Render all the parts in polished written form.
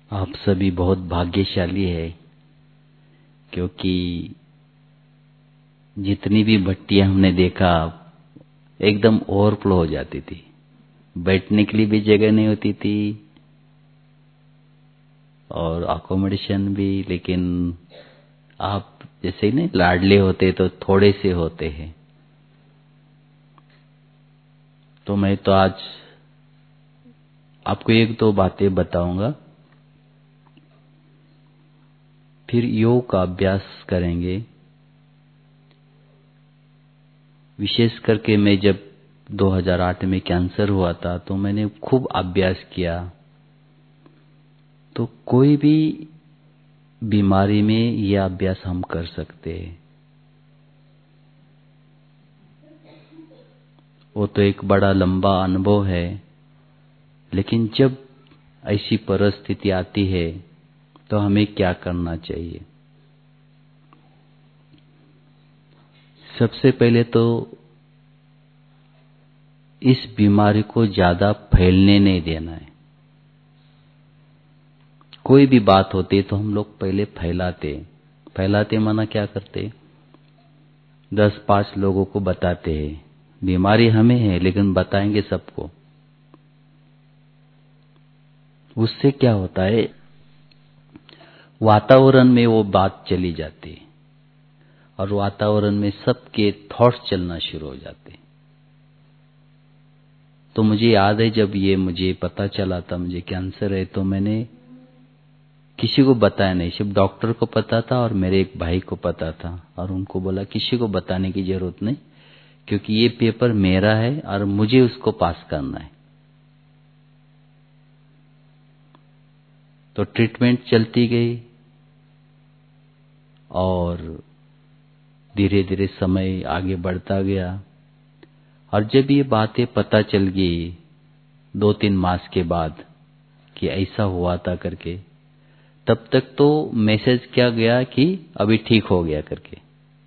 आप सभी बहुत भाग्यशाली है, क्योंकि जितनी भी भट्टियां हमने देखा एकदम ओवरफ्लो हो जाती थी। बैठने के लिए भी जगह नहीं होती थी और अकोमोडेशन भी। लेकिन आप जैसे नहीं लाडले होते तो थोड़े से होते हैं। तो मैं तो आज आपको एक दो बातें बताऊंगा, फिर योग का अभ्यास करेंगे। विशेष करके मैं जब 2008 में कैंसर हुआ था तो मैंने खूब अभ्यास किया। तो कोई भी बीमारी में यह अभ्यास हम कर सकते हैं। वो तो एक बड़ा लंबा अनुभव है, लेकिन जब ऐसी परिस्थिति आती है तो हमें क्या करना चाहिए। सबसे पहले तो इस बीमारी को ज्यादा फैलने नहीं देना है। कोई भी बात होती है तो हम लोग पहले फैलाते माना क्या करते, 10-5 लोगों को बताते हैं। बीमारी हमें है लेकिन बताएंगे सबको। उससे क्या होता है, वातावरण में वो बात चली जाती है और वातावरण में सबके थॉट्स चलना शुरू हो जाते हैं। तो मुझे याद है जब ये मुझे पता चला था मुझे कैंसर है, तो मैंने किसी को बताया नहीं। सिर्फ डॉक्टर को पता था और मेरे एक भाई को पता था, और उनको बोला किसी को बताने की जरूरत नहीं, क्योंकि ये पेपर मेरा है और मुझे उसको पास करना है। तो ट्रीटमेंट चलती गई और धीरे धीरे समय आगे बढ़ता गया। और जब ये बातें पता चल गई 2-3 मास के बाद कि ऐसा हुआ था करके, तब तक तो मैसेज क्या गया कि अभी ठीक हो गया करके।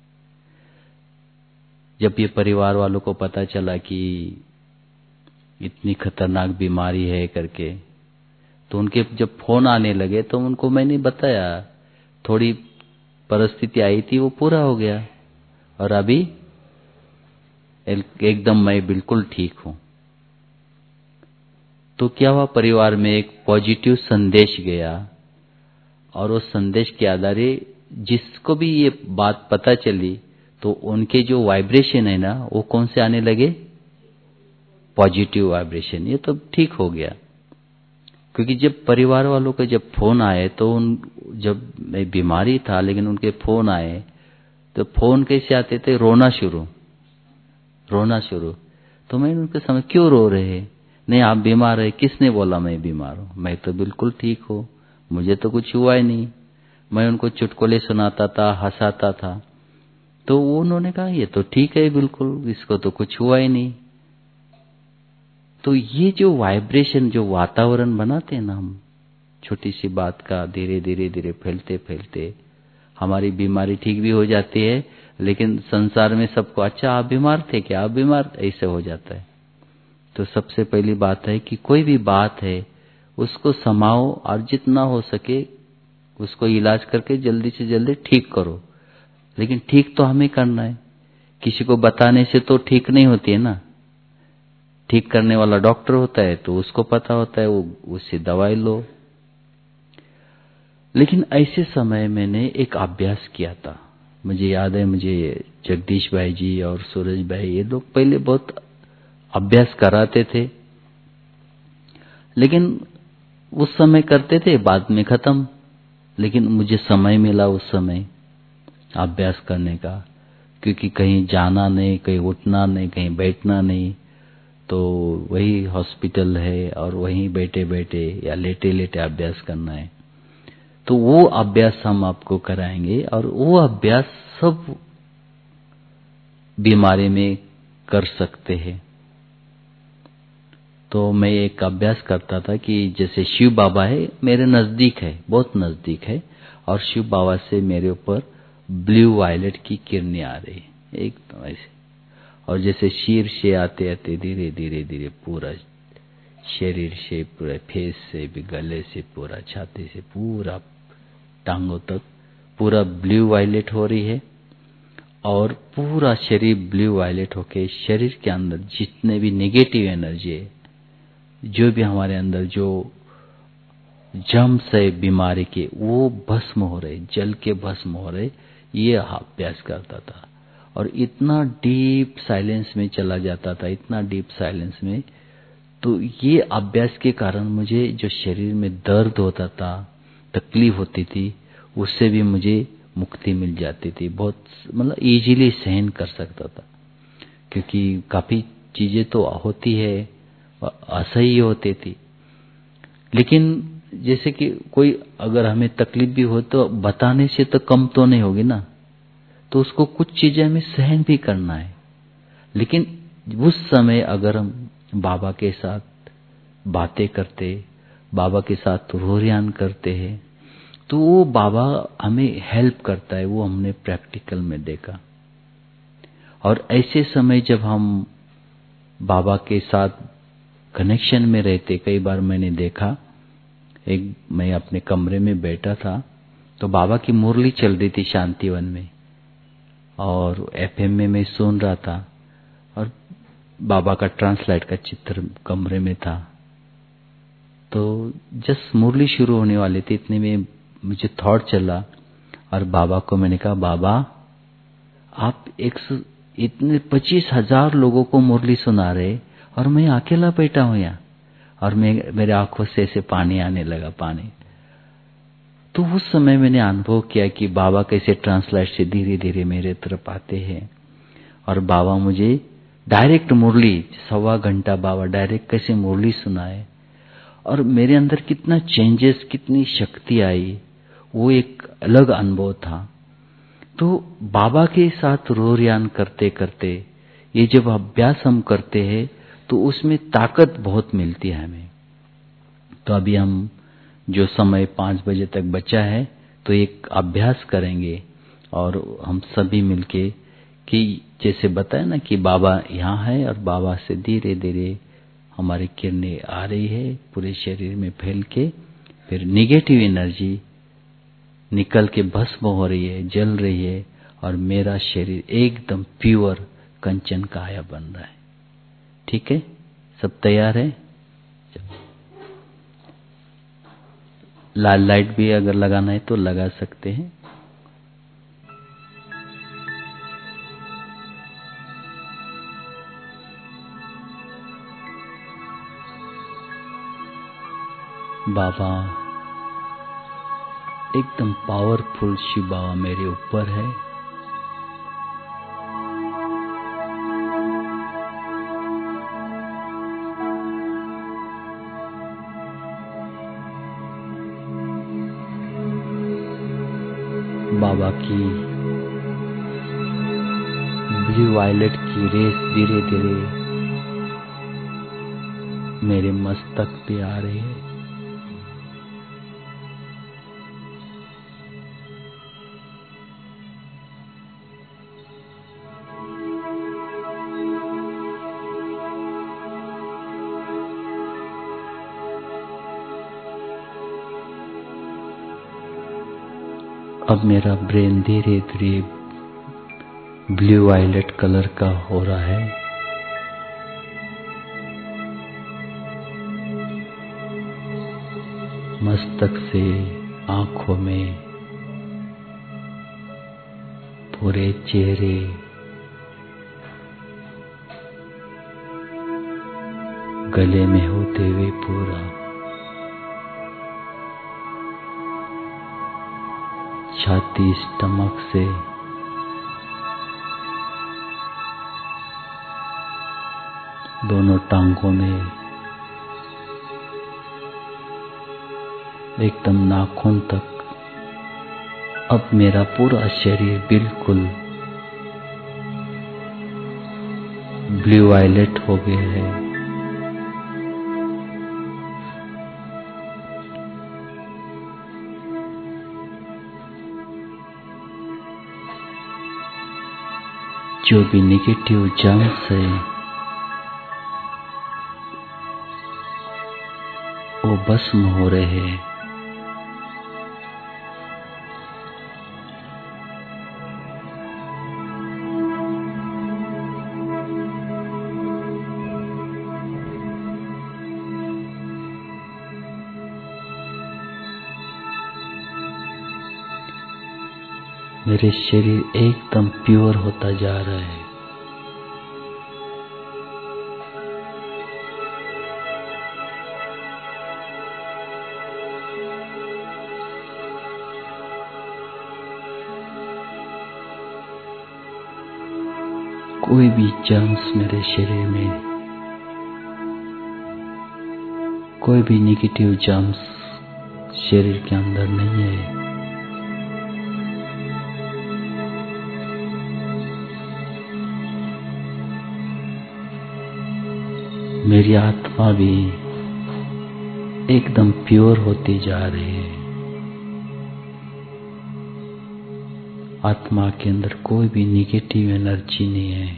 जब ये परिवार वालों को पता चला कि इतनी खतरनाक बीमारी है करके, तो उनके जब फोन आने लगे तो उनको मैंने बताया, थोड़ी परिस्थिति आई थी वो पूरा हो गया और अभी एकदम मैं बिल्कुल ठीक हूं। तो क्या हुआ, परिवार में एक पॉजिटिव संदेश गया और उस संदेश के आधार जिसको भी ये बात पता चली तो उनके जो वाइब्रेशन है ना वो कौन से आने लगे, पॉजिटिव वाइब्रेशन। ये तो ठीक हो गया। क्योंकि जब परिवार वालों के जब फोन आए तो जब मैं बीमारी था लेकिन उनके फोन आए तो फोन कैसे आते थे, रोना शुरू। तो मैंने उनके समझ, क्यों रो रहे हैं, नहीं आप बीमार है। किसने बोला मैं बीमार हूं, मैं तो बिल्कुल ठीक हूं, मुझे तो कुछ हुआ ही नहीं। मैं उनको चुटकुले सुनाता था, हंसाता था। तो उन्होंने कहा ये तो ठीक है बिल्कुल, इसको तो कुछ हुआ ही नहीं। तो ये जो वाइब्रेशन, जो वातावरण बनाते हैं ना हम, छोटी सी बात का धीरे धीरे फैलते फैलते हमारी बीमारी ठीक भी हो जाती है। लेकिन संसार में सबको, अच्छा आप बीमार थे क्या, आप बीमार, ऐसे हो जाता है। तो सबसे पहली बात है कि कोई भी बात है उसको समाओ और जितना हो सके उसको इलाज करके जल्दी से जल्दी ठीक करो। लेकिन ठीक तो हमें करना है, किसी को बताने से तो ठीक नहीं होती है ना। ठीक करने वाला डॉक्टर होता है तो उसको पता होता है, वो उससे दवाई लो। लेकिन ऐसे समय मैंने एक अभ्यास किया था। मुझे याद है, मुझे जगदीश भाई जी और सूरज भाई ये लोग पहले बहुत अभ्यास कराते थे, लेकिन उस समय करते थे बाद में खत्म। लेकिन मुझे समय मिला उस समय अभ्यास करने का, क्योंकि कहीं जाना नहीं, कहीं उठना नहीं, कहीं बैठना नहीं। तो वही हॉस्पिटल है और वहीं बैठे बैठे या लेटे लेटे अभ्यास करना है। तो वो अभ्यास हम आपको कराएंगे और वो अभ्यास सब बीमारी में कर सकते हैं। तो मैं एक अभ्यास करता था कि जैसे शिव बाबा है मेरे नजदीक है, बहुत नजदीक है, और शिव बाबा से मेरे ऊपर ब्लू वायलेट की किरणें आ रही एकदम ऐसे, और जैसे शीर से आते आते धीरे धीरे धीरे पूरा शरीर से, पूरे फेस से भी, गले से, पूरा छाती से, पूरा टांगों तक पूरा ब्लू वायलेट हो रही है। और पूरा शरीर ब्लू वायलेट होके शरीर के अंदर जितने भी नेगेटिव एनर्जी है, जो भी हमारे अंदर जो जम्स है बीमारी के, वो भस्म हो रहे, जल के भस्म हो रहे। ये अभ्यास करता था और इतना डीप साइलेंस में चला जाता था, इतना डीप साइलेंस में। तो ये अभ्यास के कारण मुझे जो शरीर में दर्द होता था, तकलीफ होती थी, उससे भी मुझे मुक्ति मिल जाती थी। बहुत मतलब इजीली सहन कर सकता था, क्योंकि काफी चीजें तो होती है असह्य होती थी। लेकिन जैसे कि कोई अगर हमें तकलीफ भी हो तो बताने से तो कम तो नहीं होगी ना, तो उसको कुछ चीजें हमें सहन भी करना है। लेकिन उस समय अगर हम बाबा के साथ बातें करते, बाबा के साथ रोरियान करते हैं, तो वो बाबा हमें हेल्प करता है। वो हमने प्रैक्टिकल में देखा। और ऐसे समय जब हम बाबा के साथ कनेक्शन में रहते, कई बार मैंने देखा, मैं अपने कमरे में बैठा था तो बाबा की मुरली चल रही थी शांतिवन में, और एफएम में मैं सुन रहा था, और बाबा का ट्रांसलाइट का चित्र कमरे में था। तो जस्ट मुरली शुरू होने वाली थी, इतने में मुझे थॉट चला और बाबा को मैंने कहा, बाबा आप इतने 25,000 लोगों को मुरली सुना रहे और मैं अकेला बैठा हूं यहाँ, और मेरे आंखों से ऐसे पानी आने लगा, पानी। तो उस समय मैंने अनुभव किया कि बाबा कैसे ट्रांसलाइट से धीरे धीरे मेरे तरफ आते हैं, और बाबा मुझे डायरेक्ट मुरली 1.25 घंटा बाबा डायरेक्ट कैसे मुरली सुनाए, और मेरे अंदर कितना चेंजेस, कितनी शक्ति आई, वो एक अलग अनुभव था। तो बाबा के साथ रोरियान करते करते ये जब अभ्यास हम करते हैं तो उसमें ताकत बहुत मिलती है हमें। तो अभी हम जो समय 5 बजे तक बचा है तो एक अभ्यास करेंगे, और हम सभी मिलके, कि जैसे बताया ना कि बाबा यहाँ है और बाबा से धीरे धीरे हमारी किरणें आ रही है पूरे शरीर में फैल के, फिर निगेटिव एनर्जी निकल के भस्म हो रही है, जल रही है, और मेरा शरीर एकदम प्योर कंचन काया बन रहा है। ठीक है, सब तैयार है? लाल लाइट भी अगर लगाना है तो लगा सकते हैं। बाबा एकदम पावरफुल शिव बाबा मेरे ऊपर है। बाबा की ब्लू वायलेट की रेस धीरे धीरे मेरे मस्तक पे आ रही है। अब मेरा ब्रेन धीरे धीरे ब्लू वायलेट कलर का हो रहा है। मस्तक से आंखों में, पूरे चेहरे, गले में होते हुए पूरा, छाती, स्टमक से दोनों टांगों में, एकदम नाखून तक। अब मेरा पूरा शरीर बिल्कुल ब्लू वायलेट हो गया है। जो भी नेगेटिव जर्म्स है भस्म हो रहे हैं। मेरे शरीर एकदम प्योर होता जा रहा है। कोई भी जर्म्स मेरे शरीर में, कोई भी नेगेटिव जर्म्स शरीर के अंदर नहीं है। मेरी आत्मा भी एकदम प्योर होती जा रही है। आत्मा के अंदर कोई भी नेगेटिव एनर्जी नहीं है,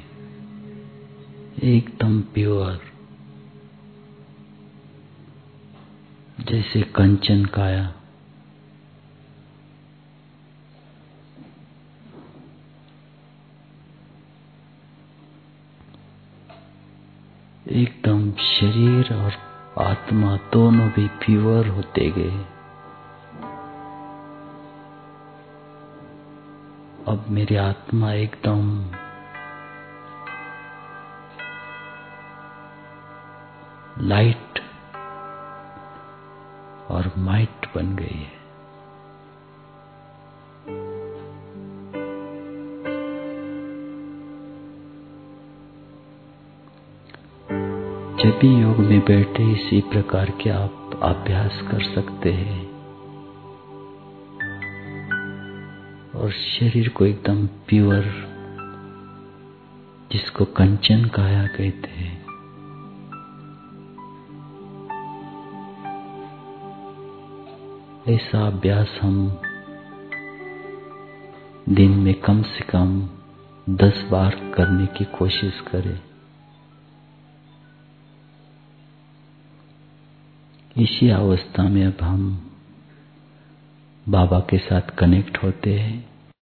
एकदम प्योर, जैसे कंचन काया। एकदम शरीर और आत्मा दोनों भी प्योर होते गए। अब मेरी आत्मा एकदम लाइट और माइट बन गई है। जब भी योग में बैठे इसी प्रकार के आप अभ्यास कर सकते हैं और शरीर को एकदम प्योर, जिसको कंचन काया कहते हैं, ऐसा अभ्यास हम दिन में कम से कम 10 बार करने की कोशिश करें। इसी अवस्था में अब हम बाबा के साथ कनेक्ट होते हैं।